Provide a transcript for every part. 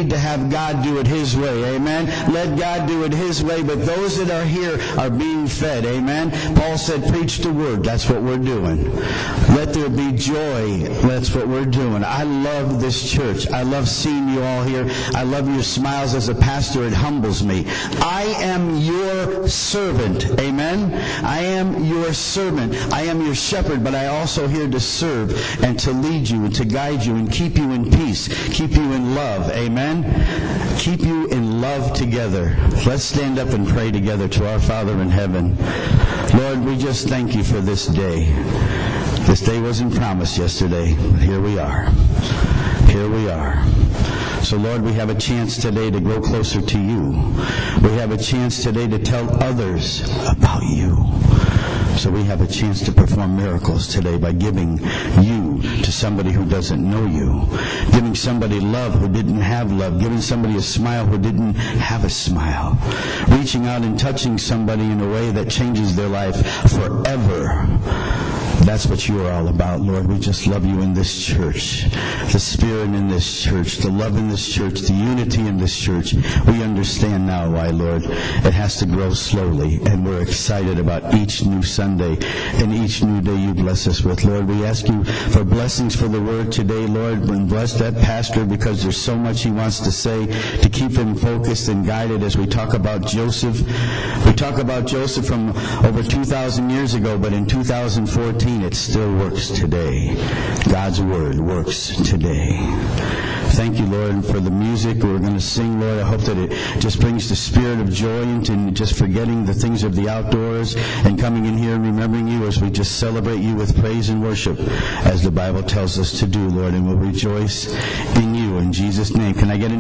need to have God do it His way. Amen. Let God do it His way, but those that are here are being fed. Amen. Paul said, preach the word. That's what we're doing. Let there be joy. That's what we're doing. I love this church. I love seeing you all here. I love your smiles as a pastor. It humbles me. I am your servant. Amen. I am your servant. I am your shepherd, but I also here to serve and to lead you and to guide you and keep you in peace, keep you in love. Amen. Keep you in love together. Let's stand up and pray together to our Father in heaven. Lord, we just thank you for this day. This day wasn't promised yesterday, but here we are. Here we are. So, Lord, we have a chance today to grow closer to you. We have a chance today to tell others about you. So we have a chance to perform miracles today by giving you to somebody who doesn't know you, giving somebody love who didn't have love, giving somebody a smile who didn't have a smile, reaching out and touching somebody in a way that changes their life forever. That's what you are all about, Lord. We just love you in this church. The Spirit in this church, the love in this church, the unity in this church. We understand now why, Lord, it has to grow slowly, and we're excited about each new Sunday and each new day you bless us with. Lord, we ask you for blessings for the word today, Lord, and bless that pastor because there's so much he wants to say to keep him focused and guided as we talk about Joseph. We talk about Joseph from over 2,000 years ago, but in 2014, it still works today. God's word works today. Thank you, Lord, for the music we're going to sing, Lord. I hope that it just brings the spirit of joy into just forgetting the things of the outdoors and coming in here and remembering you as we just celebrate you with praise and worship as the Bible tells us to do, Lord, and we'll rejoice in you in Jesus' name. Can I get an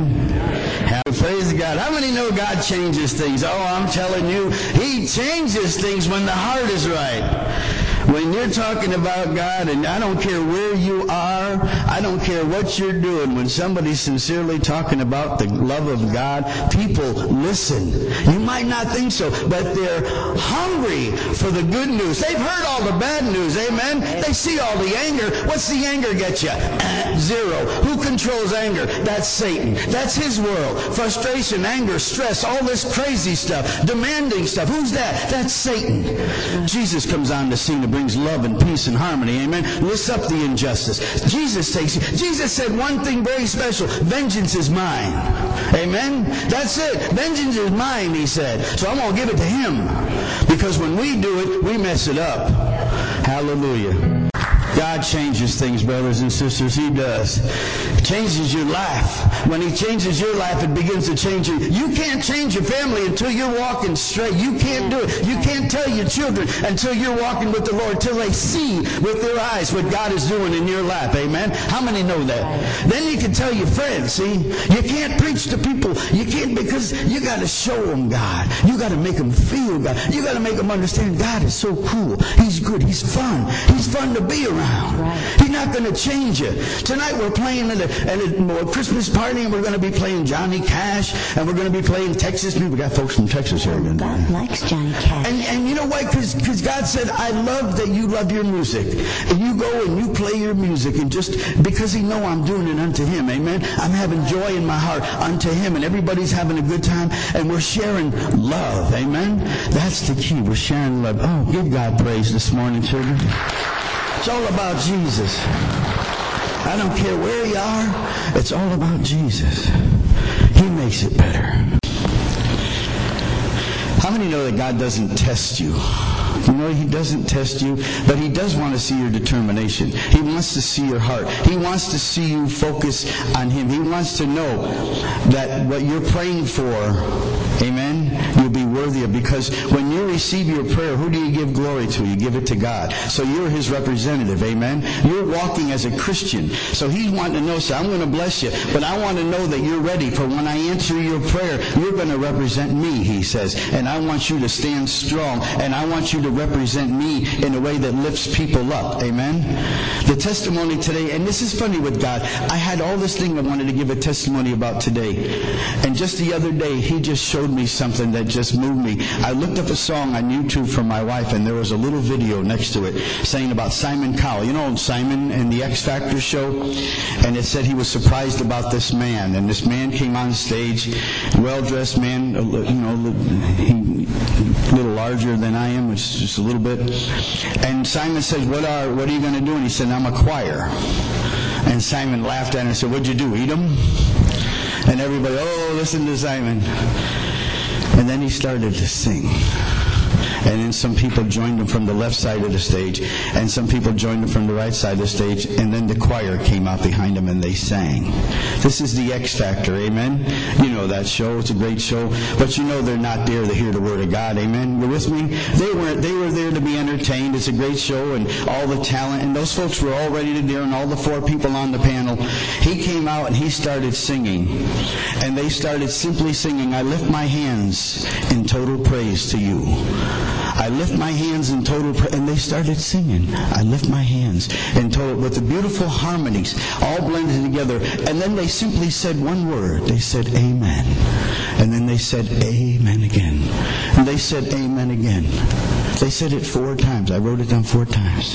amen? Praise God. How many know God changes things? Oh, I'm telling you, He changes things when the heart is right. When you're talking about God, and I don't care where you are, I don't care what you're doing, when somebody's sincerely talking about the love of God, people listen. You might not think so, but they're hungry for the good news. They've heard all the bad news, amen? They see all the anger. What's the anger get you? Zero. Who controls anger? That's Satan. That's his world. Frustration, anger, stress, all this crazy stuff, demanding stuff. Who's that? That's Satan. Jesus comes on the scene to brings love and peace and harmony. Amen. Lifts up the injustice. Jesus said one thing very special. Vengeance is mine. Amen. That's it. Vengeance is mine, he said. So I'm going to give it to him. Because when we do it, we mess it up. Hallelujah. God changes things, brothers and sisters. He does. He changes your life. When He changes your life, it begins to change you. You can't change your family until you're walking straight. You can't do it. You can't tell your children until you're walking with the Lord, until they see with their eyes what God is doing in your life. Amen? How many know that? Then you can tell your friends, see? You can't preach to people. You can't, because you got to show them God. You got to make them feel God. You got to make them understand God is so cool. He's good. He's fun. He's fun to be around. Right. He's not going to change you. Tonight we're playing at a Christmas party, and we're going to be playing Johnny Cash, and we're going to be playing Texas. We got folks from Texas here. God likes Johnny Cash. And you know why? Because God said, I love that you love your music. And you go and you play your music, and just because He know I'm doing it unto Him. Amen? I'm having joy in my heart unto Him, and everybody's having a good time, and we're sharing love. Amen? That's the key. We're sharing love. Oh, give God praise this morning, children. It's all about Jesus. I don't care where you are. It's all about Jesus. He makes it better. How many know that God doesn't test you? You know, He doesn't test you, but He does want to see your determination. He wants to see your heart. He wants to see you focus on Him. He wants to know that what you're praying for, amen, you'll be worthy of. Because when you receive your prayer, who do you give glory to? You give it to God. So you're His representative, amen? You're walking as a Christian. So He's wanting to know, so I'm going to bless you, but I want to know that you're ready for when I answer your prayer, you're going to represent me, He says. And I want you to stand strong, and I want you to represent me in a way that lifts people up. Amen? The testimony today, and this is funny with God, I had all this thing I wanted to give a testimony about today. And just the other day, He just showed me something that just moved me. I looked up a song on YouTube for my wife, and there was a little video next to it saying about Simon Cowell. You know Simon and the X Factor show? And it said he was surprised about this man. And this man came on stage, well-dressed man, you know, a little larger than I am, which is just a little bit. And Simon said, what are you going to do? And he said, I'm a choir. And Simon laughed at him and said, what'd you do, eat them? And everybody, oh, listen to Simon. And then he started to sing. And then some people joined him from the left side of the stage, and some people joined him from the right side of the stage, and then the choir came out behind him and they sang. This is the X Factor, amen? You know that show, it's a great show, but you know they're not there to hear the Word of God, amen? You're with me? They were there to be entertained. It's a great show, and all the talent, and those folks were all ready to do, and all the 4 people on the panel. He came out and he started singing, and they started simply singing, I lift my hands in total praise to you. I lift my hands in total praise. And they started singing, I lift my hands in total, with the beautiful harmonies all blended together. And then they simply said one word. They said, amen. And then they said, amen again. And they said, amen again. They said it 4 times. I wrote it down 4 times.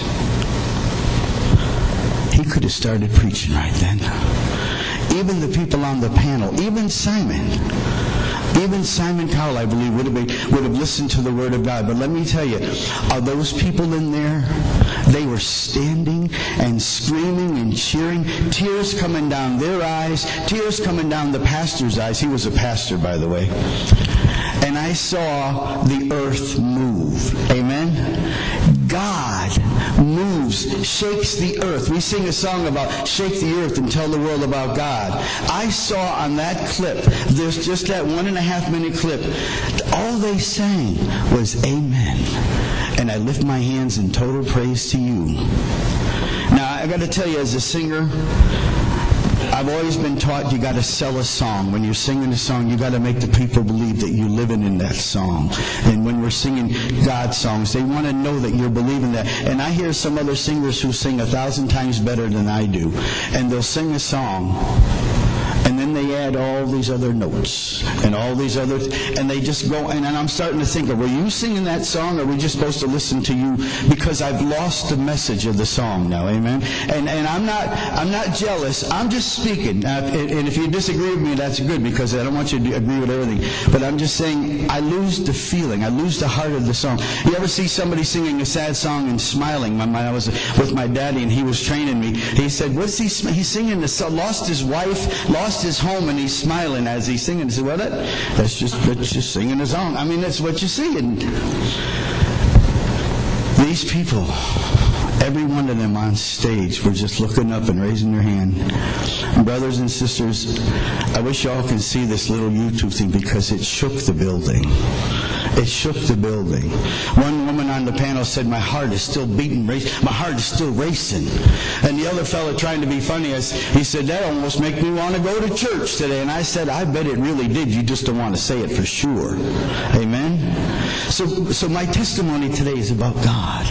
He could have started preaching right then. Even the people on the panel, even Simon Cowell, I believe, would have listened to the Word of God. But let me tell you, are those people in there? They were standing and screaming and cheering, tears coming down their eyes, tears coming down the pastor's eyes. He was a pastor, by the way. And I saw the earth move. Amen? God moves, shakes the earth. We sing a song about shake the earth and tell the world about God. I saw on that clip, there's just that 1.5 minute clip, all they sang was amen. And I lift my hands in total praise to you. Now, I got to tell you, as a singer, I've always been taught you got to sell a song. When you're singing a song, you got to make the people believe that you're living in that song. And when we're singing God songs, they want to know that you're believing that. And I hear some other singers who sing 1,000 times better than I do. And they'll sing a song, and then they add all these other notes and all these other, and they just go, and I'm starting to think, were you singing that song, or are we just supposed to listen to you? Because I've lost the message of the song now, amen? And I'm not jealous. I'm just speaking. And if you disagree with me, that's good, because I don't want you to agree with everything. But I'm just saying, I lose the feeling. I lose the heart of the song. You ever see somebody singing a sad song and smiling? I was with my daddy, and he was training me. He said, what's he? He's singing the song, lost his wife, lost his home, and he's smiling as he's singing. He said, well, that's just singing a song. I mean, that's what you see. And these people, every one of them on stage, were just looking up and raising their hand. And brothers and sisters, I wish y'all can see this little YouTube thing, because it shook the building. It shook the building. One woman on the panel said, my heart is still beating, my heart is still racing. And the other fellow, trying to be funny, he said, that almost makes me want to go to church today. And I said, I bet it really did. You just don't want to say it for sure. Amen? So my testimony today is about God.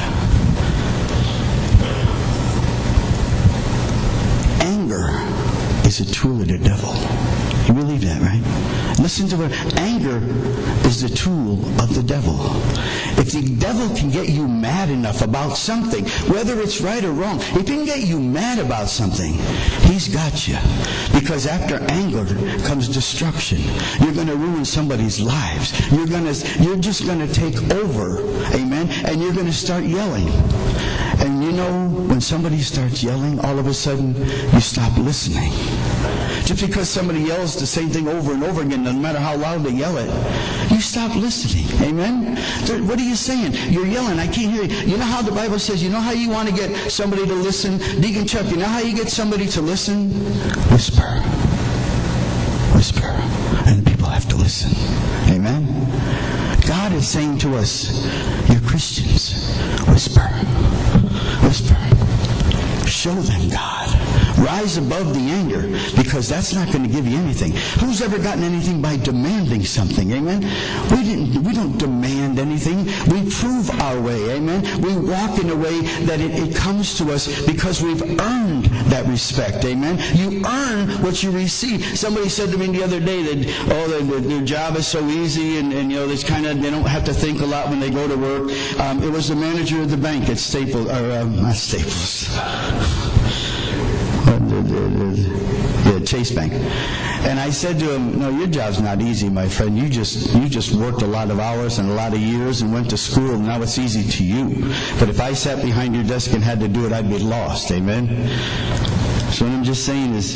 Anger is a tool of the devil. You believe that, right? Listen to what anger is the tool of the devil. If the devil can get you mad enough about something, whether it's right or wrong, if he can get you mad about something, he's got you. Because after anger comes destruction. You're going to ruin somebody's lives. You're just going to take over. Amen? And you're going to start yelling. And you know, when somebody starts yelling, all of a sudden, you stop listening. Just because somebody yells the same thing over and over again, no matter how loud they yell it, you stop listening. Amen? What are you saying? You're yelling. I can't hear you. You know how the Bible says, you know how you want to get somebody to listen? Deacon Chuck, you know how you get somebody to listen? Whisper. Whisper. And people have to listen. Amen? God is saying to us, you're Christians. Whisper. Whisper. Show them God. Rise above the anger, because that's not going to give you anything. Who's ever gotten anything by demanding something? Amen? We don't demand anything. We prove our way. Amen? We walk in a way that it comes to us because we've earned that respect. Amen? You earn what you receive. Somebody said to me the other day that, their job is so easy and they don't have to think a lot when they go to work. It was the manager of the bank at Staples, not Staples. The Chase Bank. And I said to him, no, your job's not easy, my friend. You just worked a lot of hours and a lot of years and went to school, and now it's easy to you. But if I sat behind your desk and had to do it, I'd be lost. Amen? So what I'm just saying is,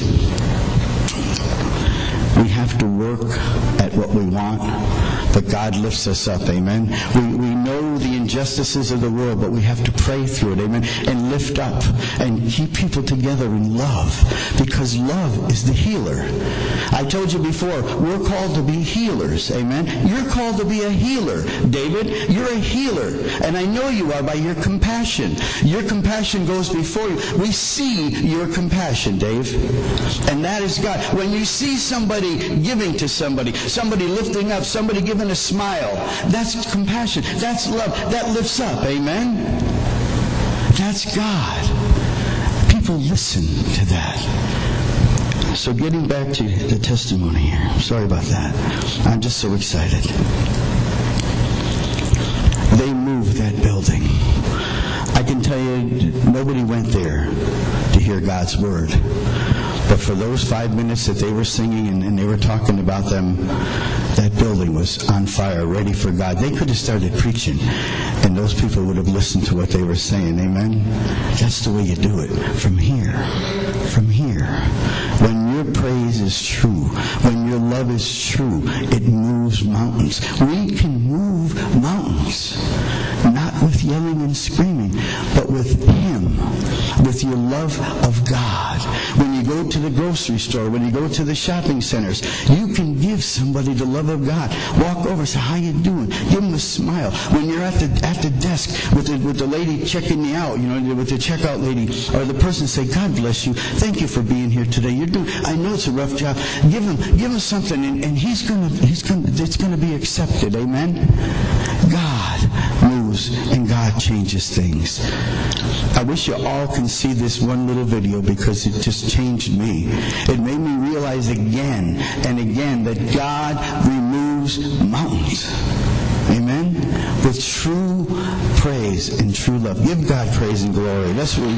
we have to work at what we want, but God lifts us up. Amen? We know the injustices of the world, but we have to pray through it. Amen? And lift up and keep people together in love, because love is the healer. I told you before, we're called to be healers. Amen? You're called to be a healer. David, you're a healer. And I know you are by your compassion. Your compassion goes before you. We see your compassion, Dave. And that is God. When you see somebody giving to somebody lifting up, somebody giving a smile, that's compassion. That's love. That lifts up. Amen? That's God. People listen to that. So getting back to the testimony here. Sorry about that. I'm just so excited. They moved that building. I can tell you, nobody went there to hear God's word. But for those 5 minutes that they were singing and they were talking about them, that building was on fire, ready for God. They could have started preaching, and those people would have listened to what they were saying. Amen? That's the way you do it. From here. From here. When your praise is true, when your love is true, it moves mountains. We can move mountains. Not with yelling and screaming, but with Him. With your love of God. When you go to the grocery store, when you go to the shopping centers, you can give somebody the love of God. Walk over, say, how you doing? Give them a smile. When you're at the desk with the lady checking you out, with the checkout lady, or the person, say, God bless you. Thank you for being here today. I know it's a rough job. Give him something, and it's gonna be accepted. Amen? God moves and God changes things. I wish you all can see this one little video, because it just changed me. It made me realize again and again that God removes mountains. Amen? With true praise and true love. Give God praise and glory. That's what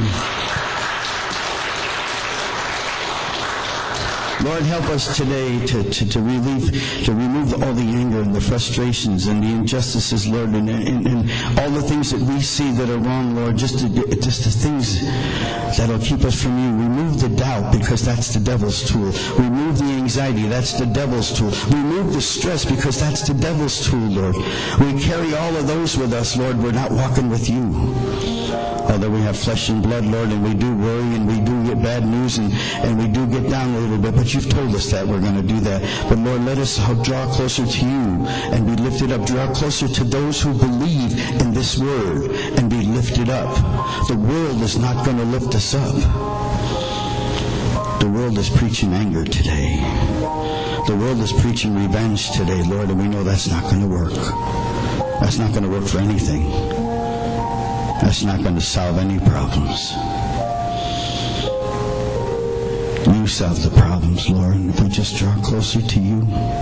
Lord, help us today to remove all the anger and the frustrations and the injustices, Lord, and all the things that we see that are wrong, Lord, just the things that'll keep us from you. Remove the doubt, because that's the devil's tool. Remove the anxiety, that's the devil's tool. Remove the stress, because that's the devil's tool, Lord. We carry all of those with us, Lord. We're not walking with you. Although we have flesh and blood, Lord, and we do worry and we do get bad news and we do get down a little bit, but you've told us that we're going to do that. But Lord, let us draw closer to you and be lifted up. Draw closer to those who believe in this word and be lifted up. The world is not going to lift us up. The world is preaching anger today. The world is preaching revenge today, Lord, and we know that's not going to work. That's not going to work for anything. That's not going to solve any problems. You solve the problems, Lord. And if we just draw closer to you,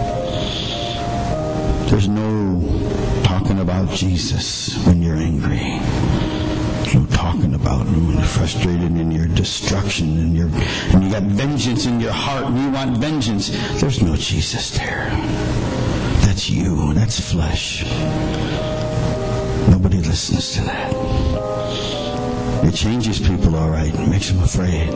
there's no talking about Jesus when you're angry. There's no talking about him when you're frustrated and your destruction and you got vengeance in your heart and you want vengeance. There's no Jesus there. That's you. That's flesh. Nobody listens to that. It changes people, all right. It makes them afraid.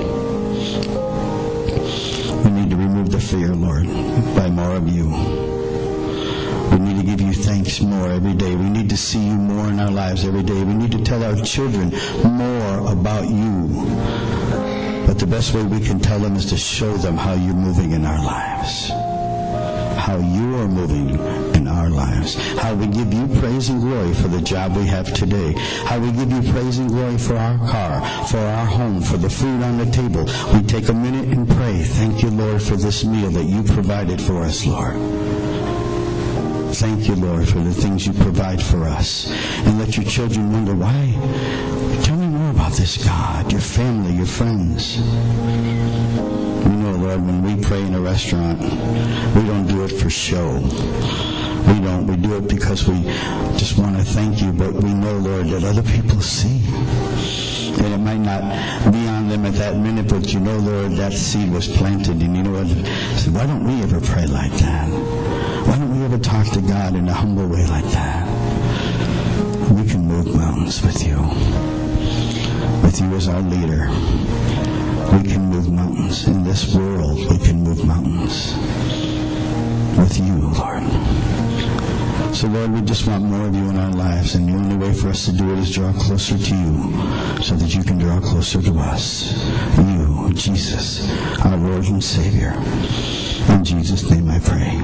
We need to remove the fear, Lord, by more of you. We need to give you thanks more every day. We need to see you more in our lives every day. We need to tell our children more about you. But the best way we can tell them is to show them how you're moving in our lives. How you are moving in our our lives. How we give you praise and glory for the job we have today. How we give you praise and glory for our car, for our home, for the food on the table. We take a minute and pray. Thank you, Lord, for this meal that you provided for us, Lord. Thank you, Lord, for the things you provide for us. And let your children wonder, why? Tell me more about this God, your family, your friends. We know, Lord, when we pray in a restaurant, we don't do it for show. We don't. We do it because we just want to thank you, but we know, Lord, that other people see. And it might not be on them at that minute, but you know, Lord, that seed was planted. And you know what? I said, why don't we ever pray like that? Why don't we ever talk to God in a humble way like that? We can move mountains with you. With you as our leader. We can move mountains. In this world, we can move mountains. With you, Lord. So, Lord, we just want more of you in our lives, and the only way for us to do it is draw closer to you so that you can draw closer to us. You, Jesus, our Lord and Savior. In Jesus' name I pray.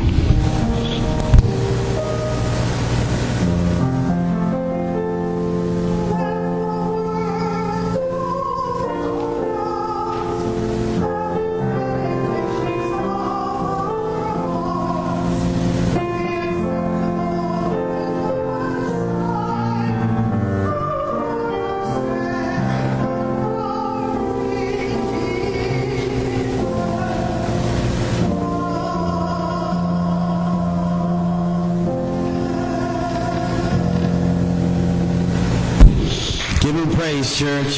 Give him praise, church.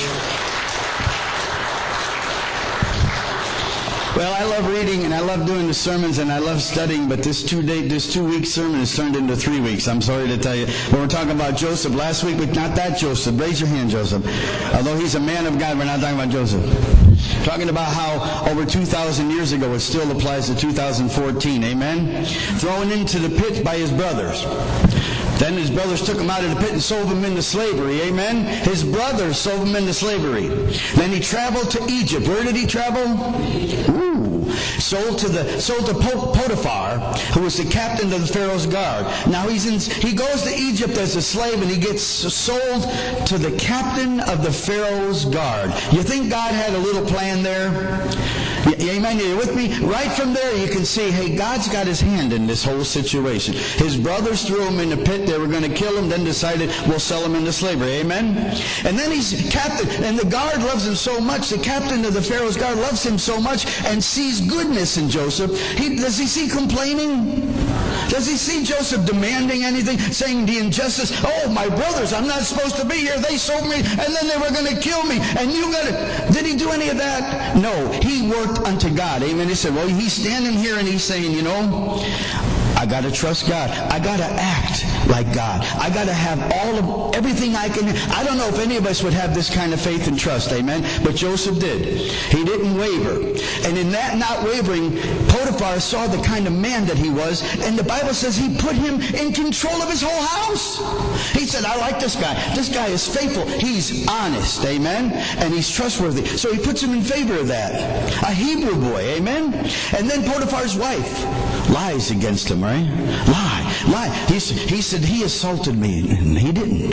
Well, I love reading and I love doing the sermons and I love studying, but this 2-week sermon has turned into 3 weeks. I'm sorry to tell you. But we're talking about Joseph last week, but not that Joseph. Raise your hand, Joseph. Although he's a man of God, we're not talking about Joseph. Talking about how over 2,000 years ago it still applies to 2014. Amen? Thrown into the pit by his brothers. Then his brothers took him out of the pit and sold him into slavery. Amen? His brothers sold him into slavery. Then he traveled to Egypt. Where did he travel? Ooh. Sold to Potiphar, who was the captain of the Pharaoh's guard. Now he goes to Egypt as a slave and he gets sold to the captain of the Pharaoh's guard. You think God had a little plan there? Amen. You're with me? Right from there you can see, hey, God's got his hand in this whole situation. His brothers threw him in the pit. They were going to kill him, then decided we'll sell him into slavery. Amen? And then he's captain, and the guard loves him so much. The captain of the Pharaoh's guard loves him so much and sees goodness in Joseph. Does he see complaining? Does he see Joseph demanding anything, saying the injustice? Oh, my brothers, I'm not supposed to be here. They sold me, and then they were going to kill me. And you got to... Did he do any of that? No. He worked unto God. Amen. He said, well, he's standing here and he's saying, you know, I got to trust God. I got to act like God. I got to have everything I can. I don't know if any of us would have this kind of faith and trust. Amen. But Joseph did. He didn't waver. And in that not wavering, Potiphar saw the kind of man that he was. And the Bible says he put him in control of his whole house. He said, I like this guy. This guy is faithful. He's honest. Amen. And he's trustworthy. So he puts him in favor of that. A Hebrew boy. Amen. And then Potiphar's wife lies against him, right? Lie. He said he assaulted me, and he didn't.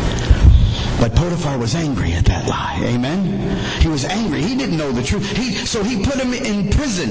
But Potiphar was angry at that lie. Amen? He was angry. He didn't know the truth. So he put him in prison.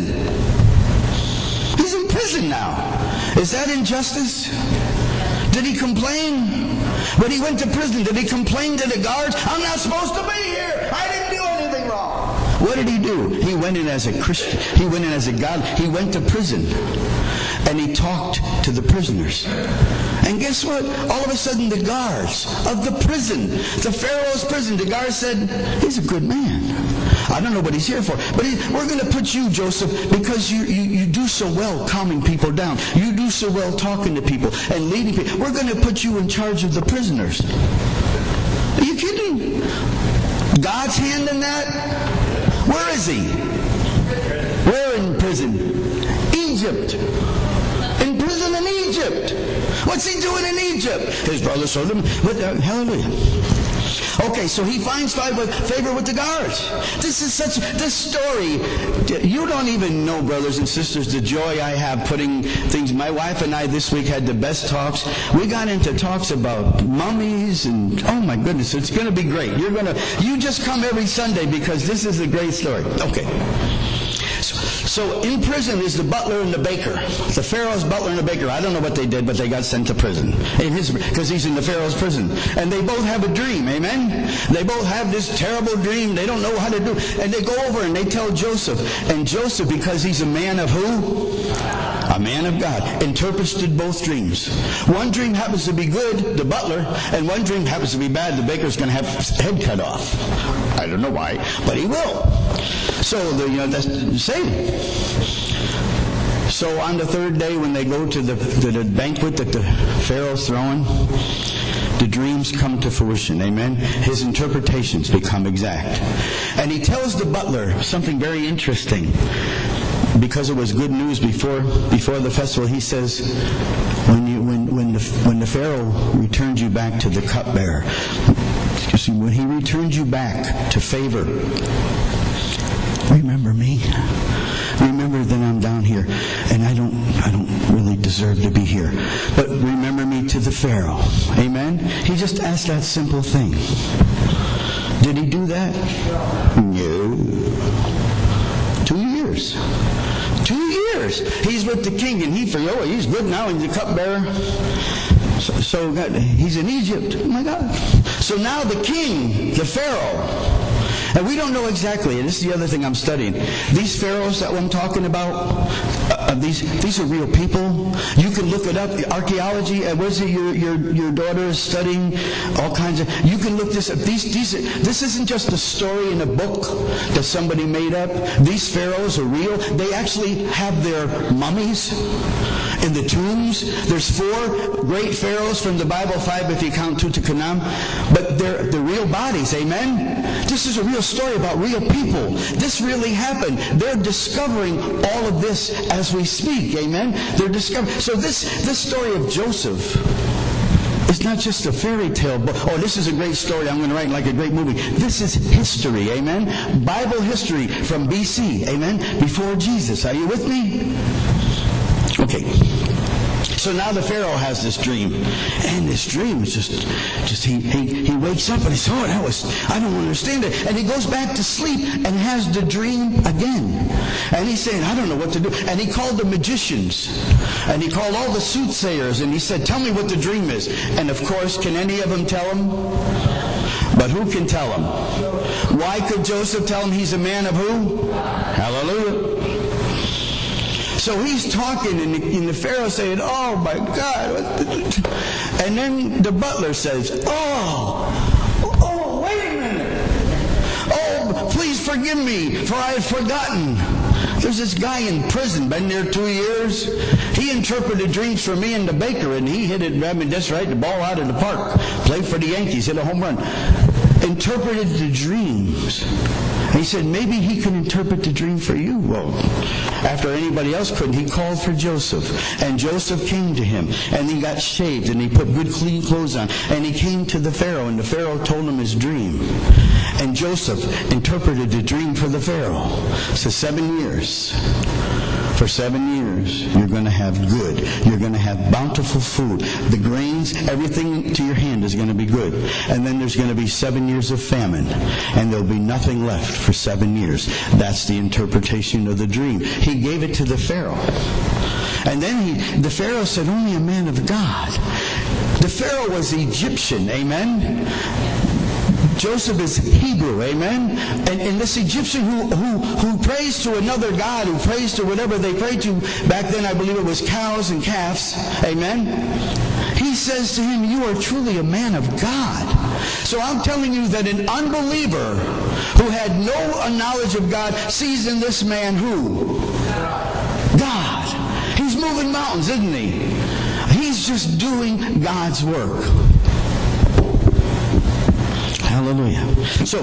He's in prison now. Is that injustice? Did he complain? When he went to prison, did he complain to the guards? I'm not supposed to be here. I didn't do anything wrong. What did he do? He went in as a Christian. He went in as a God. He went to prison. And he talked to the prisoners. And guess what? All of a sudden the guards of the prison, the Pharaoh's prison, the guards said, he's a good man. I don't know what he's here for. But we're going to put you, Joseph, because you do so well calming people down. You do so well talking to people and leading people. We're going to put you in charge of the prisoners. Are you kidding? God's hand in that? Where is he? Where in prison? Egypt. In prison in Egypt. What's he doing in Egypt? His brother sold him. Hallelujah. Okay, so he finds favor with the guards. This story, you don't even know, brothers and sisters, the joy I have putting things. My wife and I this week had the best talks. We got into talks about mummies and, oh my goodness, it's going to be great. You just come every Sunday because this is a great story. Okay. So in prison is the butler and the baker. The Pharaoh's butler and the baker. I don't know what they did, but they got sent to prison. Because he's in the Pharaoh's prison. And they both have a dream, amen? They both have this terrible dream. They don't know how to do it. And they go over and they tell Joseph. And Joseph, because he's a man of who? A man of God, interprets both dreams. One dream happens to be good, the butler, and one dream happens to be bad, the baker's going to have his head cut off. I don't know why, but he will. So, that's the same. So on the third day when they go to the banquet that the Pharaoh's throwing, the dreams come to fruition, amen? His interpretations become exact. And he tells the butler something very interesting. Because it was good news before the festival, he says, when the Pharaoh returns you back to the cupbearer, when he returns you back to favor, remember me. Remember that I'm down here, and I don't really deserve to be here. But remember me to the Pharaoh. Amen? He just asked that simple thing. Did he do that? No. 2 years. 2 years. He's with the king, and he's good now. He's the cupbearer. So he's in Egypt. Oh my God. So now the king, the Pharaoh, and we don't know exactly, and this is the other thing I'm studying. These pharaohs that I'm talking about, these are real people. You can look it up. Archaeology. What is it? Your daughter is studying all kinds of. You can look this up. This isn't just a story in a book that somebody made up. These pharaohs are real. They actually have their mummies in the tombs. There's 4 great pharaohs from the Bible, 5 if you count Tutankhamun, but they're real bodies. Amen. This is a real story about real people. This really happened. They're discovering all of this as we speak. Amen. They're discovering. So this story of Joseph, it's not just a fairy tale book. Oh, this is a great story I'm going to write like a great movie. This is history. Amen. Bible history from BC. Amen. Before Jesus. Are you with me? Okay. So now the Pharaoh has this dream, and this dream is just he wakes up and he says, I don't understand it, and he goes back to sleep and has the dream again, and he's saying, I don't know what to do, and he called the magicians, and he called all the soothsayers, and he said, tell me what the dream is, and of course, can any of them tell him? But who can tell him? Why could Joseph tell him he's a man of who? Hallelujah. So he's talking, and the Pharaoh saying, oh my God. And then the butler says, oh, wait a minute. Oh, please forgive me, for I have forgotten. There's this guy in prison, been there 2 years. He interpreted dreams for me and the baker, and he hit it, that's right, the ball out of the park. Played for the Yankees, hit a home run. Interpreted the dreams. He said, maybe he can interpret the dream for you. Well, after anybody else couldn't, he called for Joseph. And Joseph came to him. And he got shaved. And he put good, clean clothes on. And he came to the Pharaoh. And the Pharaoh told him his dream. And Joseph interpreted the dream for the Pharaoh. So 7 years. For 7 years, you're going to have good. You're going to have bountiful food. The grains, everything to your hand is going to be good. And then there's going to be 7 years of famine. And there'll be nothing left for 7 years. That's the interpretation of the dream. He gave it to the Pharaoh. And then the Pharaoh said, only a man of God. The Pharaoh was Egyptian. Amen? Joseph is Hebrew, amen? And this Egyptian who prays to another god, who prays to whatever they prayed to, back then I believe it was cows and calves, amen? He says to him, you are truly a man of God. So I'm telling you that an unbeliever who had no knowledge of God sees in this man who? God. He's moving mountains, isn't he? He's just doing God's work. Hallelujah. So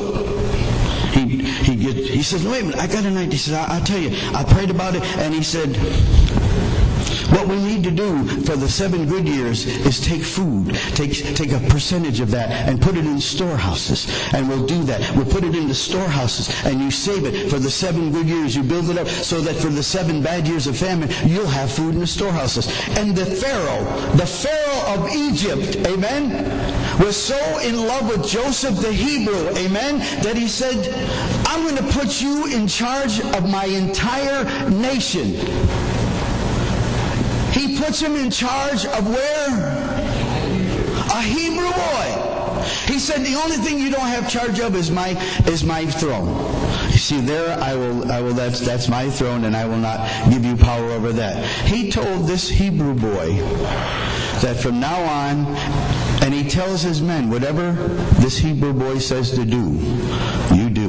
he says, wait a minute, I got an idea. He says, I'll tell you. I prayed about it, and he said, What we need to do for the 7 good years is take food, take a percentage of that and put it in storehouses. And we'll do that. We'll put it into storehouses and you save it for the 7 good years. You build it up so that for the 7 bad years of famine, you'll have food in the storehouses. And the Pharaoh of Egypt, amen, was so in love with Joseph the Hebrew, amen, that he said, I'm going to put you in charge of my entire nation. He puts him in charge of where? A Hebrew boy. He said, the only thing you don't have charge of is my throne. You see, there I will. That's my throne, and I will not give you power over that. He told this Hebrew boy that from now on, and he tells his men, whatever this Hebrew boy says to do, you do.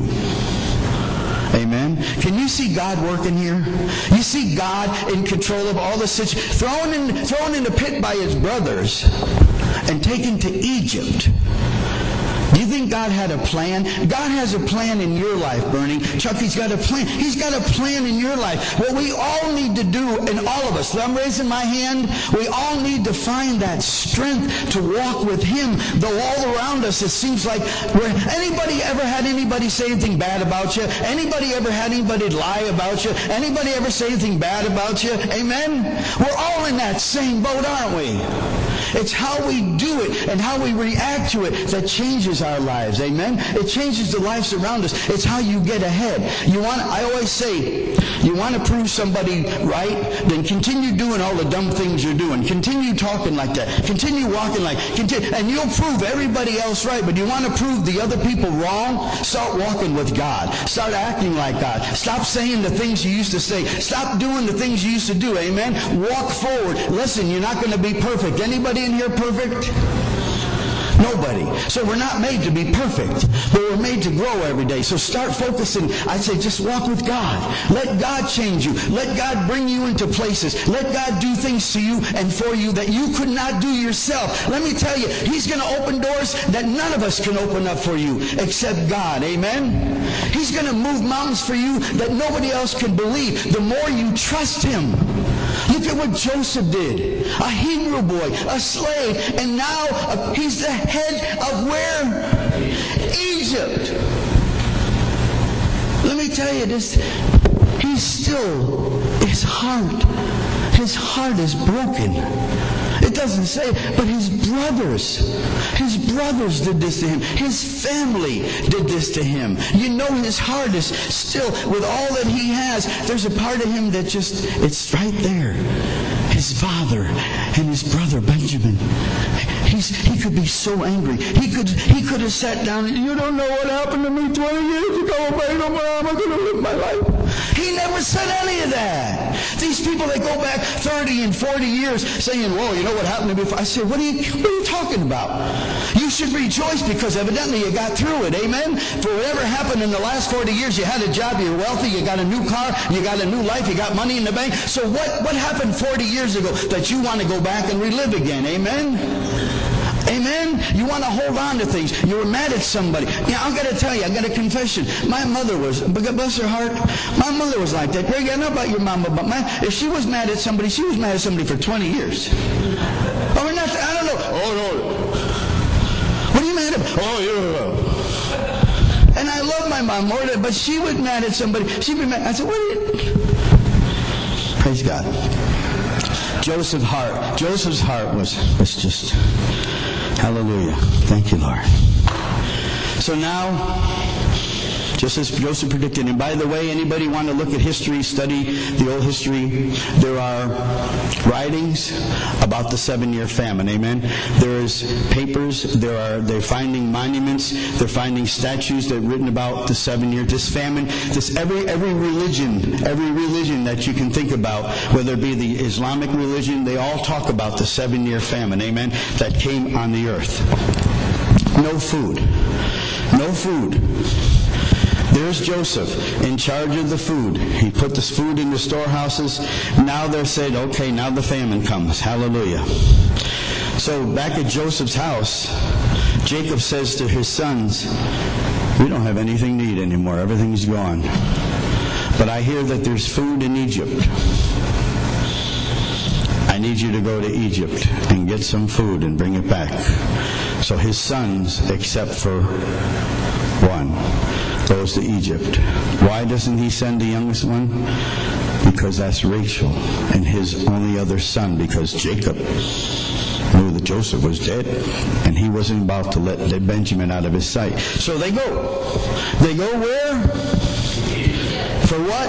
Amen. Can you see God working here? You see God in control of all the situations. Thrown in the pit by his brothers and taken to Egypt. Do you think God had a plan? God has a plan in your life, Bernie. Chuck, He's got a plan. He's got a plan in your life. What we all need to do, and all of us, I'm raising my hand, we all need to find that strength to walk with Him. Though all around us it seems like anybody ever had anybody say anything bad about you? Anybody ever had anybody lie about you? Anybody ever say anything bad about you? Amen? We're all in that same boat, aren't we? It's how we do it and how we react to it that changes our lives. Amen? It changes the lives around us. It's how you get ahead. I always say, you want to prove somebody right? Then continue doing all the dumb things you're doing. Continue talking like that. Continue walking like that. And you'll prove everybody else right. But you want to prove the other people wrong? Start walking with God. Start acting like God. Stop saying the things you used to say. Stop doing the things you used to do. Amen? Walk forward. Listen, you're not going to be perfect. Anybody in here perfect? Nobody. So we're not made to be perfect, but we're made to grow every day. So start focusing. I'd say just walk with God. Let God change you. Let God bring you into places. Let God do things to you and for you that you could not do yourself. Let me tell you, He's going to open doors that none of us can open up for you except God. Amen? He's going to move mountains for you that nobody else can believe. The more you trust Him. Look at what Joseph did. A Hebrew boy, a slave, and now he's the head of where? Egypt. Let me tell you this. He's still, his heart is broken. It doesn't say, but his brothers did this to him. His family did this to him. You know his heart is still, with all that he has, there's a part of him that just, it's right there. His father and his brother Benjamin. He could be so angry. He could have sat down and, you don't know what happened to me 20 years ago, baby. I'm going to live my life. He never said any of that. These people that go back 30 and 40 years saying, whoa, you know what happened to me before? I said, what are you talking about? You should rejoice because evidently you got through it. Amen? For whatever happened in the last 40 years, you had a job, you're wealthy, you got a new car, you got a new life, you got money in the bank. So what happened 40 years ago that you want to go back and relive again? Amen? Amen? You want to hold on to things. You were mad at somebody. Yeah, I've got to tell you, I've got a confession. My mother was, bless her heart, my mother was like that. Greg, I know about your mama, but if she was mad at somebody, she was mad at somebody for 20 years. Or not, I don't know. Oh, no. What are you mad at? Oh, yeah. And I love my mom more than, but she was mad at somebody. She'd be mad. I said, what are you? Praise God. Joseph's heart was just, hallelujah. Thank you, Lord. So now, just as Joseph predicted, and by the way, anybody want to look at history, study the old history, there are writings about the 7-year famine. Amen. There's papers, they're finding monuments, they're finding statues that are written about the 7-year, this famine, every religion that you can think about, whether it be the Islamic religion, they all talk about the 7-year famine, amen, that came on the earth. No food. No food. There's Joseph in charge of the food. He put this food in the storehouses. Now they're saying, okay, now the famine comes. Hallelujah. So back at Joseph's house, Jacob says to his sons, we don't have anything to eat anymore. Everything's gone. But I hear that there's food in Egypt. need you to go to Egypt and get some food and bring it back. So his sons, except for one, goes to Egypt. Why doesn't he send the youngest one? Because that's Rachel and his only other son, because Jacob knew that Joseph was dead and he wasn't about to let Benjamin out of his sight. So they go. They go where? For what?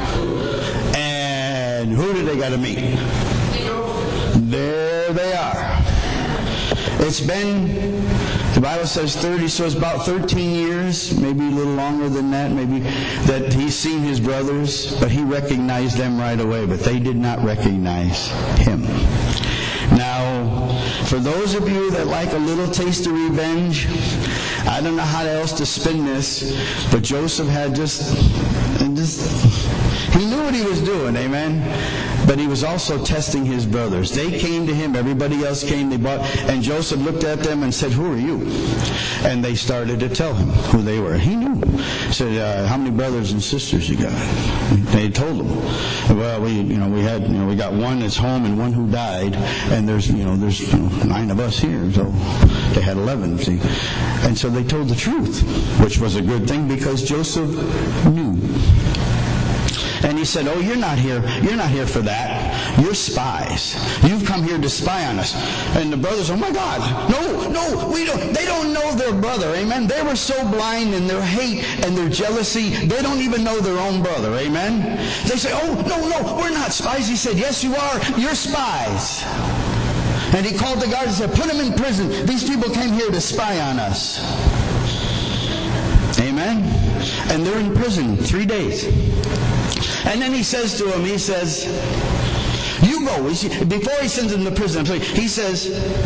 And who do they got to meet? There they are. It's been, the Bible says 30, so it's about 13 years, maybe a little longer than that, maybe, that he's seen his brothers, but he recognized them right away, but they did not recognize him. Now, for those of you that like a little taste of revenge, I don't know how else to spin this, but Joseph had he knew what he was doing, amen? But he was also testing his brothers. They came to him, everybody else came, and Joseph looked at them and said, "Who are you?" And they started to tell him who they were. He knew. He said, "How many brothers and sisters you got?" They told him. "Well, we got one that's home and one who died, and there's 9 of us here." So they had 11, see. And so they told the truth, which was a good thing because Joseph knew. And he said, "Oh, you're not here for that. You're spies. You've come here to spy on us." And the brothers, "Oh my God, no, we don't." They don't know their brother, amen. They were so blind in their hate and their jealousy, they don't even know their own brother, amen. They say, "Oh, no, we're not spies." He said, "Yes, you are. You're spies." And he called the guards and said, "Put them in prison. These people came here to spy on us." Amen. And they're in prison 3 days. And then he says to him, he says, "You go." Before he sends them to prison, he says,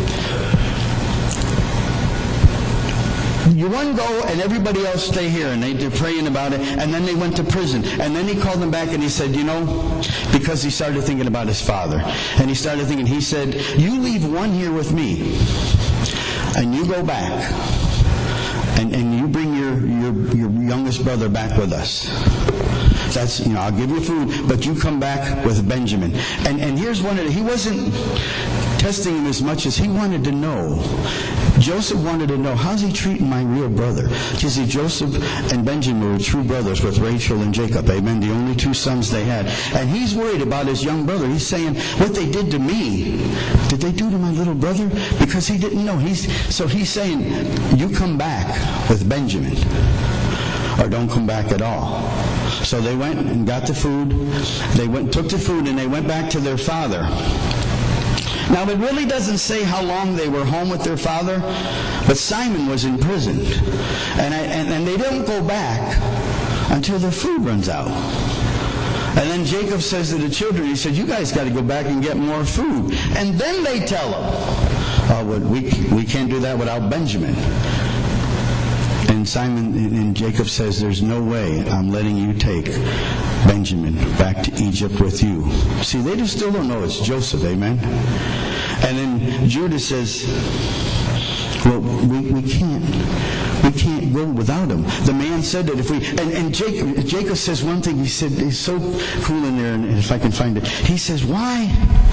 "You one go and everybody else stay here." And they're praying about it. And then they went to prison. And then he called them back and he said, because he started thinking about his father. And he said, "You leave one here with me. And you go back. And you bring your youngest brother back with us. That's, I'll give you food, but you come back with Benjamin." And here's he wasn't testing him as much as he wanted to know. Joseph wanted to know, how's he treating my real brother? You see, Joseph and Benjamin were true brothers with Rachel and Jacob, amen, the only 2 sons they had. And he's worried about his young brother. He's saying, what they did to me, did they do to my little brother? Because he didn't know. So he's saying, you come back with Benjamin, or don't come back at all. So they went and got the food. They took the food, and they went back to their father. Now, it really doesn't say how long they were home with their father, but Simon was in prison. And they don't go back until their food runs out. And then Jacob says to the children, he said, "You guys got to go back and get more food." And then they tell him, "Oh, well, we can't do that without Benjamin." And Jacob says, "There's no way I'm letting you take Benjamin back to Egypt with you." See, they just still don't know it's Joseph, amen? And then Judah says, "Well, we can't go without him." The man said that if we... And Jacob says one thing. He said, he's so cool in there, and if I can find it. He says, Why?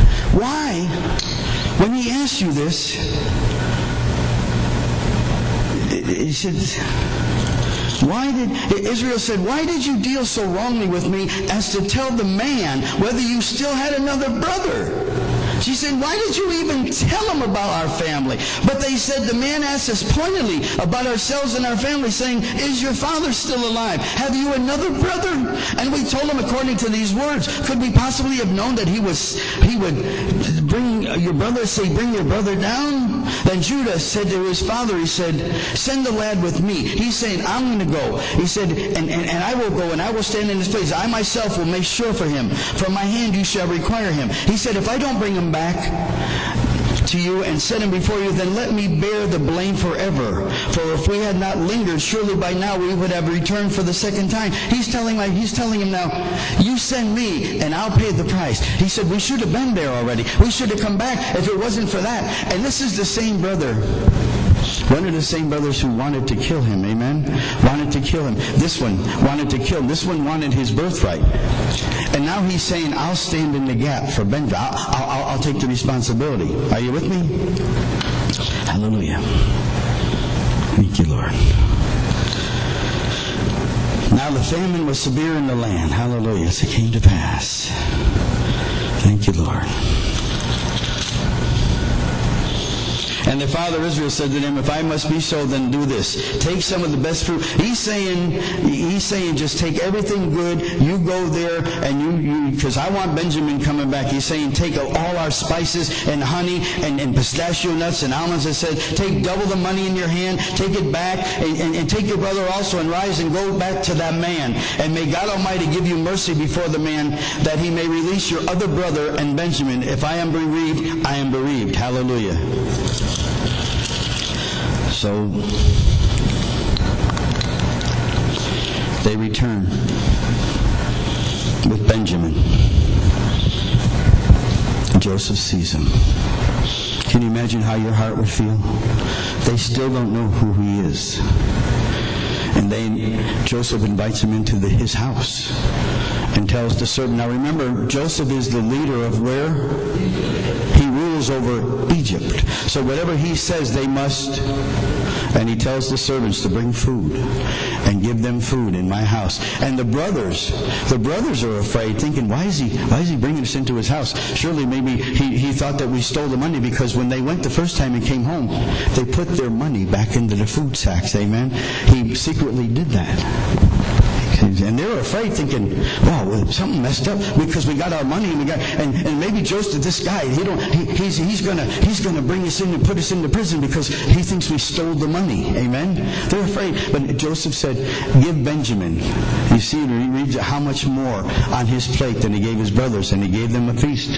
When he asked you this... He said, Israel said, "Why did you deal so wrongly with me as to tell the man whether you still had another brother?" She said, "Why did you even tell him about our family?" But they said, "The man asked us pointedly about ourselves and our family, saying, 'Is your father still alive? Have you another brother?' And we told him according to these words. Could we possibly have known that he would bring your brother, bring your brother down?" Then Judah said to his father, he said, "Send the lad with me." He's saying, "I'm going to go." He said, and I will go, and I will stand in his place. I myself will make sure for him. From my hand you shall require him. He said, "If I don't bring him back to you and set him before you, then let me bear the blame forever. For if we had not lingered, surely by now we would have returned for the second time." He's telling him now, "You send me and I'll pay the price." He said, "We should have been there already. We should have come back if it wasn't for that." And this is the same brother One of the same brothers who wanted to kill him, amen? Wanted to kill him. This one wanted to kill him. This one wanted his birthright. And now he's saying, I'll stand in the gap for Benjamin. I'll take the responsibility. Are you with me? Hallelujah. Thank you, Lord. Now the famine was severe in the land. Hallelujah. As it came to pass. Thank you, Lord. And the father Israel said to them, if I must be so, then do this. Take some of the best fruit. He's saying, just take everything good. You go there, and because I want Benjamin coming back. He's saying, take all our spices and honey and pistachio nuts and almonds. It said, take double the money in your hand. Take it back, and take your brother also, and rise and go back to that man. And may God Almighty give you mercy before the man, that he may release your other brother and Benjamin. If I am bereaved, I am bereaved. Hallelujah. So they return with Benjamin. Joseph sees him. Can you imagine how your heart would feel? They still don't know who he is. And Joseph invites him into his house and tells the servant. Now remember, Joseph is the leader of where? He rules over Egypt. So whatever he says, they must. And he tells the servants to bring food and give them food in my house. And the brothers are afraid, thinking, why is he bringing us into his house? Surely maybe he thought that we stole the money, because when they went the first time and came home, they put their money back into the food sacks. Amen. He secretly did that. And they were afraid, thinking, wow, something messed up, because we got our money and maybe Joseph, this guy, he's gonna bring us in and put us into prison because he thinks we stole the money. Amen. They're afraid. But Joseph said, give Benjamin. You see, he reads how much more on his plate than he gave his brothers, and he gave them a feast.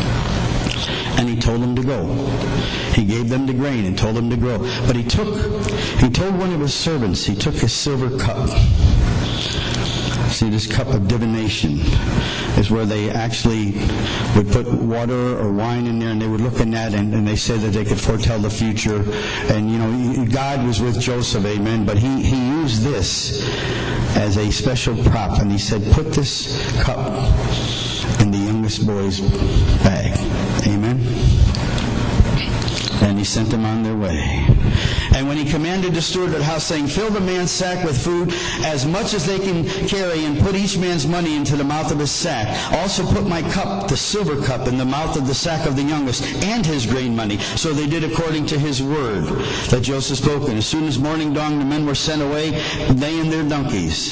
And he told them to go. He gave them the grain and told them to go. But he told one of his servants, he took a silver cup. See, this cup of divination is where they actually would put water or wine in there, and they would look in that, and they said that they could foretell the future. And, God was with Joseph, amen, but he used this as a special prop, and he said, put this cup in the youngest boy's bag. Amen. And he sent them on their way. And when he commanded the steward of the house, saying, fill the man's sack with food as much as they can carry, and put each man's money into the mouth of his sack. Also put my cup, the silver cup, in the mouth of the sack of the youngest, and his grain money. So they did according to his word that Joseph spoke. And as soon as morning dawned, the men were sent away, they and their donkeys.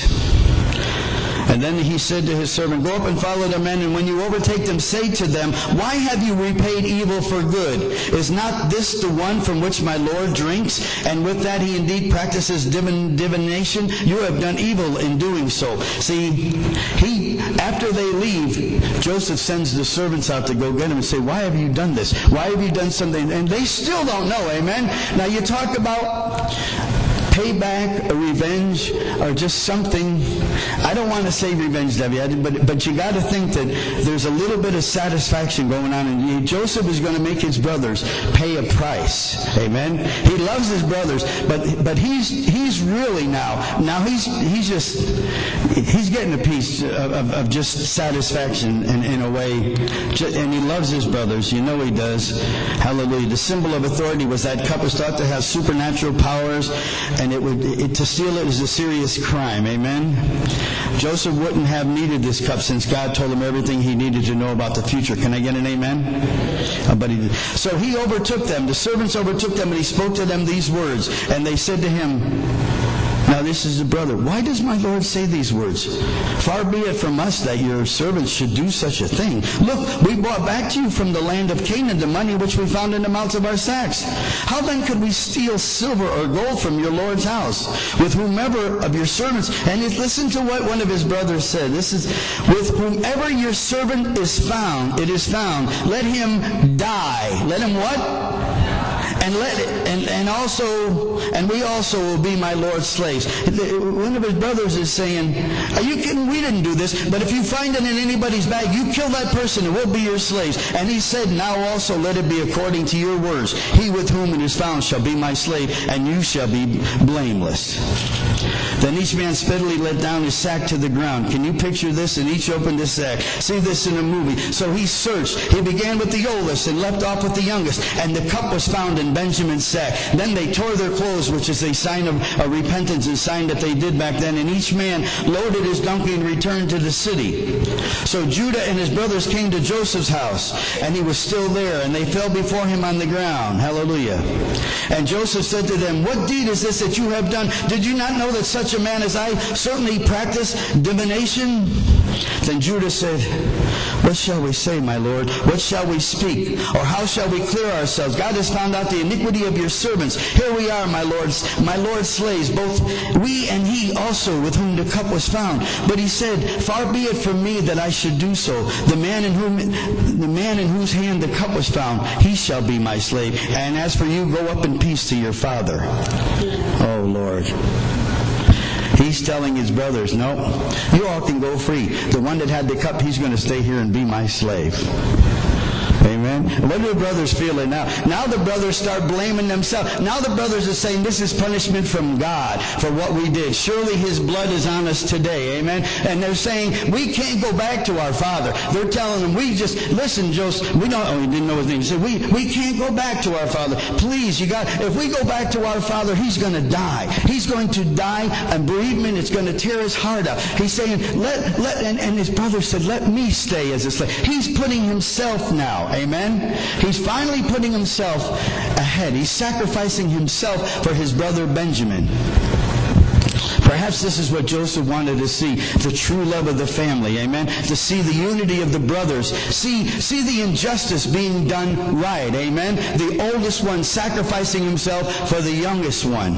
And then he said to his servant, go up and follow the men, and when you overtake them, say to them, why have you repaid evil for good? Is not this the one from which my Lord drinks? And with that he indeed practices divination. You have done evil in doing so. See, after they leave, Joseph sends the servants out to go get him and say, why have you done this? Why have you done something? And they still don't know, amen? Now you talk about payback, or revenge, or just something. I don't want to say revenge, Debbie, but you got to think that there's a little bit of satisfaction going on. And Joseph is going to make his brothers pay a price. Amen. He loves his brothers, but he's really now he's getting a piece of just satisfaction in a way, and he loves his brothers. You know he does. Hallelujah. The symbol of authority was that cup was thought to have supernatural powers, and to steal it is a serious crime. Amen. Joseph wouldn't have needed this cup, since God told him everything he needed to know about the future. Can I get an amen? But he did. So he overtook them. The servants overtook them, and he spoke to them these words. And they said to him, now this is the brother, why does my Lord say these words? Far be it from us that your servants should do such a thing. Look, we brought back to you from the land of Canaan the money which we found in the mouths of our sacks. How then could we steal silver or gold from your Lord's house with whomever of your servants? And listen to what one of his brothers said. This is, with whomever your servant is found, let him die. Let him what? and we also will be my Lord's slaves. One of his brothers is saying, are you kidding? We didn't do this. But if you find it in anybody's bag, you kill that person and we'll be your slaves. And he said, now also let it be according to your words. He with whom it is found shall be my slave, and you shall be blameless. Then each man speedily let down his sack to the ground. Can you picture this? And each opened his sack. See this in a movie. So he searched. He began with the oldest and left off with the youngest. And the cup was found in Benjamin's sack. Then they tore their clothes, which is a sign of repentance, a sign that they did back then. And each man loaded his donkey and returned to the city. So Judah and his brothers came to Joseph's house, and he was still there. And they fell before him on the ground. Hallelujah. And Joseph said to them, what deed is this that you have done? Did you not know that such a man as I certainly practice divination? Then Judah said, what shall we say, my Lord? What shall we speak? Or how shall we clear ourselves? God has found out the iniquity of your servants. Here we are, my Lord's slaves, both we and he also with whom the cup was found. But he said, far be it from me that I should do so. The man in whose hand the cup was found, he shall be my slave. And as for you, go up in peace to your father. Oh, Lord. He's telling his brothers, no, you all can go free. The one that had the cup, he's going to stay here and be my slave. Amen. What do the brothers feeling now? Now the brothers start blaming themselves. Now the brothers are saying this is punishment from God for what we did. Surely his blood is on us today. Amen. And they're saying we can't go back to our father. They're telling him, listen, Joseph, he didn't know his name. He said, we can't go back to our father. Please, if we go back to our father, he's going to die. He's going to die, and bereavement, it's going to tear his heart out. He's saying, and his brother said, let me stay as a slave. He's putting himself now. Amen? He's finally putting himself ahead. He's sacrificing himself for his brother Benjamin. Perhaps this is what Joseph wanted to see, the true love of the family, amen? To see the unity of the brothers, see the injustice being done right, amen? The oldest one sacrificing himself for the youngest one.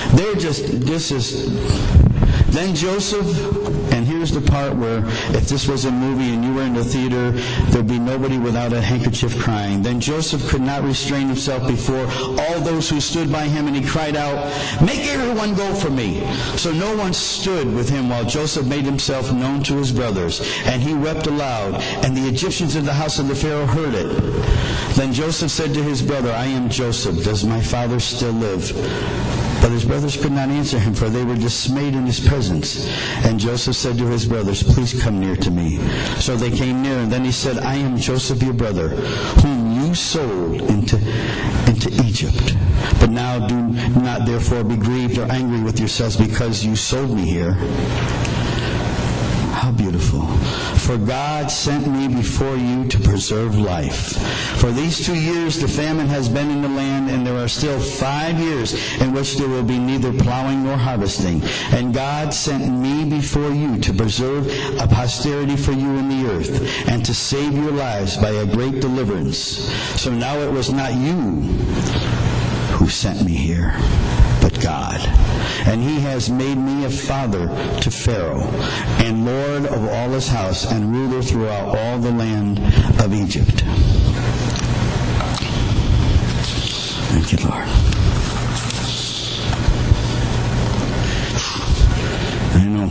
Then Joseph, and here's the part where if this was a movie and you were in the theater, there'd be nobody without a handkerchief crying. Then Joseph could not restrain himself before all those who stood by him, and he cried out, make everyone go for me. So no one stood with him while Joseph made himself known to his brothers. And he wept aloud, and the Egyptians in the house of the Pharaoh heard it. Then Joseph said to his brother, I am Joseph. Does my father still live? But his brothers could not answer him, for they were dismayed in his presence. And Joseph said to his brothers, please come near to me. So they came near, and then he said, I am Joseph your brother, whom you sold into Egypt. But now do not therefore be grieved or angry with yourselves because you sold me here. How beautiful. For God sent me before you to preserve life. For these 2 years the famine has been in the land, and there are still 5 years in which there will be neither plowing nor harvesting. And God sent me before you to preserve a posterity for you in the earth, and to save your lives by a great deliverance. So now it was not you who sent me here, but God. And he has made me a father to Pharaoh, and Lord of all his house, and ruler throughout all the land of Egypt. Thank you, Lord. I know.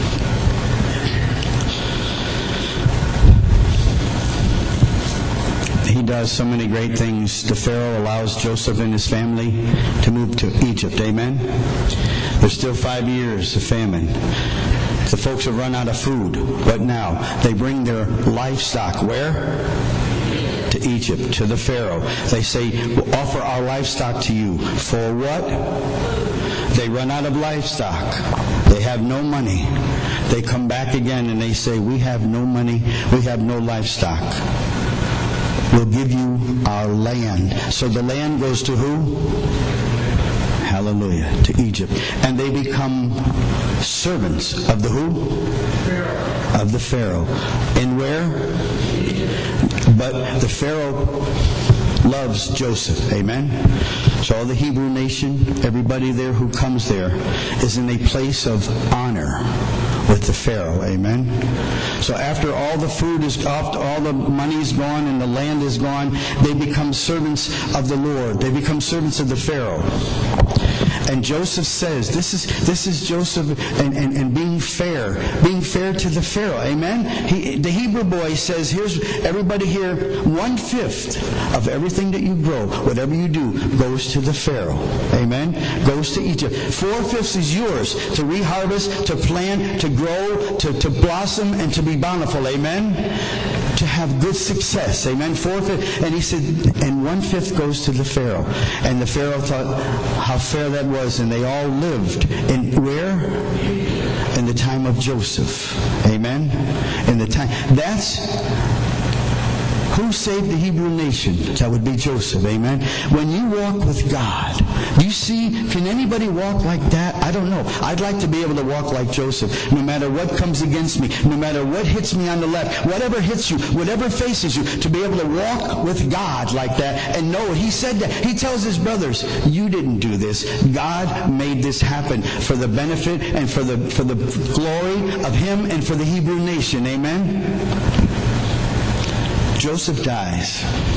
He does so many great things. The Pharaoh allows Joseph and his family to move to Egypt. Amen? There's still 5 years of famine. The folks have run out of food. What now? They bring their livestock where? To Egypt, to the Pharaoh. They say, we'll offer our livestock to you. For what? They run out of livestock. They have no money. They come back again and they say, we have no money. We have no livestock. We'll give you our land. So the land goes to who? Hallelujah. To Egypt. And they become servants of the who? Pharaoh. Of the Pharaoh. And where? But the Pharaoh loves Joseph. Amen? So all the Hebrew nation, everybody there who comes there, is in a place of honor. with the Pharaoh. Amen? So after all the food is off, all the money is gone and the land is gone, they become servants of the Lord. They become servants of the Pharaoh. And Joseph says, this is Joseph and being fair to the Pharaoh. Amen? The Hebrew boy says, here's everybody here, 1/5 of everything that you grow, whatever you do, goes to the Pharaoh. Amen? Goes to Egypt. 4/5 is yours to reharvest, to plant, to grow, to blossom, and to be bountiful. Amen? To have good success. Amen? 4/5. And he said, and 1/5 goes to the Pharaoh. And the Pharaoh thought how fair that was, and they all lived in where? In the time of Joseph. Amen? In the time. That's who saved the Hebrew nation. That would be Joseph. Amen? When you walk with God, do you see, can anybody walk like that? I don't know. I'd like to be able to walk like Joseph. No matter what comes against me, no matter what hits me on the left, whatever hits you, whatever faces you, to be able to walk with God like that and know it. He said that. He tells his brothers, you didn't do this. God made this happen for the benefit and for the glory of Him and for the Hebrew nation. Amen? Joseph dies.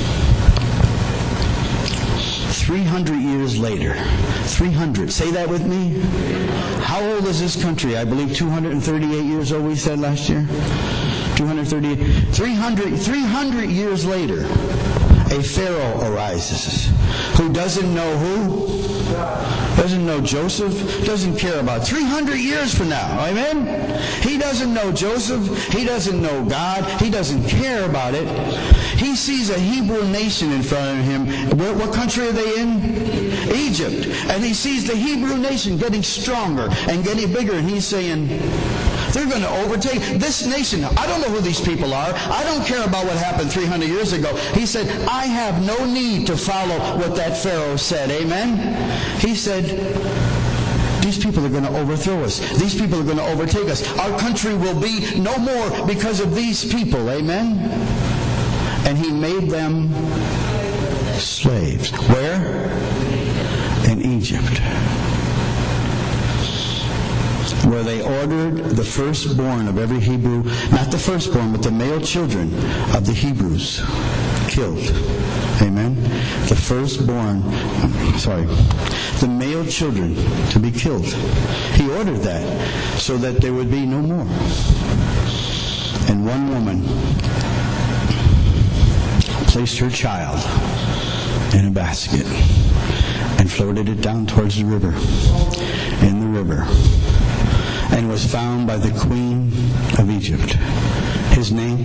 300 years later. 300. Say that with me. How old is this country? I believe 238 years old, we said last year. 238. 300 years later, a Pharaoh arises who doesn't know who? Doesn't know Joseph, doesn't care about 300 years from now. Amen? He doesn't know Joseph, he doesn't know God, he doesn't care about it. He sees a Hebrew nation in front of him. What country are they in? Egypt. And he sees the Hebrew nation getting stronger and getting bigger, and he's saying, they're going to overtake this nation. I don't know who these people are. I don't care about what happened 300 years ago. He said, I have no need to follow what that Pharaoh said. Amen? He said, these people are going to overthrow us. These people are going to overtake us. Our country will be no more because of these people. Amen? And he made them slaves. Where? In Egypt. Where they ordered the firstborn of every Hebrew, not the firstborn, but the male children of the Hebrews killed. Amen? The firstborn, the male children to be killed. He ordered that so that there would be no more. And one woman placed her child in a basket and floated it down towards the river, in the river, and was found by the queen of Egypt. His name?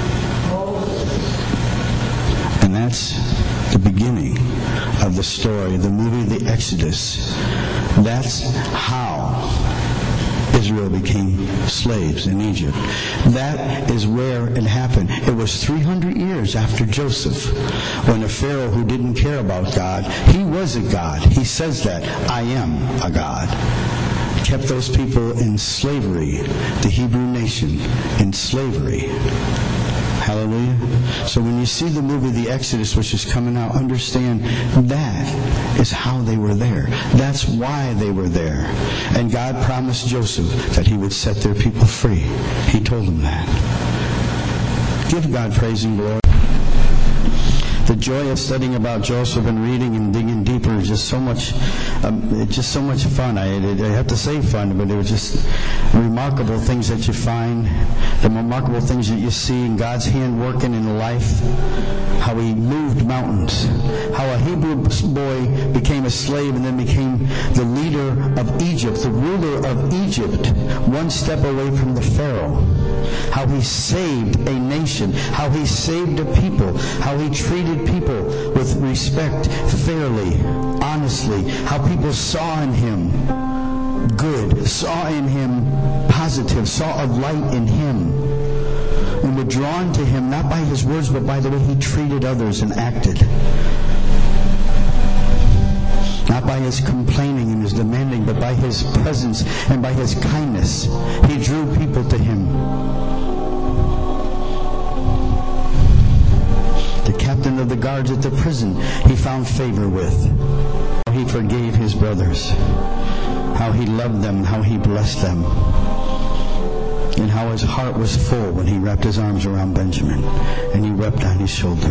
And that's the beginning of the story, the movie, The Exodus. That's how Israel became slaves in Egypt. That is where it happened. It was 300 years after Joseph, when a Pharaoh who didn't care about God, he was a God. He says that, I am a God. Kept those people in slavery, the Hebrew nation in slavery. Hallelujah. So when you see the movie The Exodus, which is coming out, understand that is how they were there. That's why they were there. And God promised Joseph that He would set their people free. He told them that. Give God praise and glory. The joy of studying about Joseph and reading and digging deeper is just so much fun. I have to say fun, but it was just remarkable things that you find, the remarkable things that you see in God's hand working in life, how He moved mountains, how a Hebrew boy became a slave and then became the leader of Egypt, the ruler of Egypt, one step away from the Pharaoh, how He saved a nation, how He saved a people, how He treated people with respect, fairly, honestly, how people saw in Him good, saw in Him positive, saw a light in Him, and were drawn to Him not by His words but by the way He treated others and acted. Not by His complaining and His demanding, but by His presence and by His kindness. He drew people to Him. The captain of the guards at the prison He found favor with. How He forgave His brothers. How He loved them. How He blessed them. and how his heart was full when he wrapped his arms around Benjamin and he wept on his shoulder.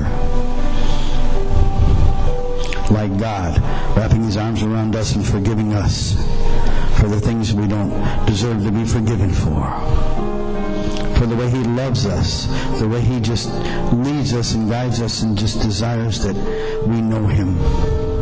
Like God wrapping his arms around us and forgiving us for the things we don't deserve to be forgiven for the way he loves us, the way he just leads us and guides us and just desires that we know him.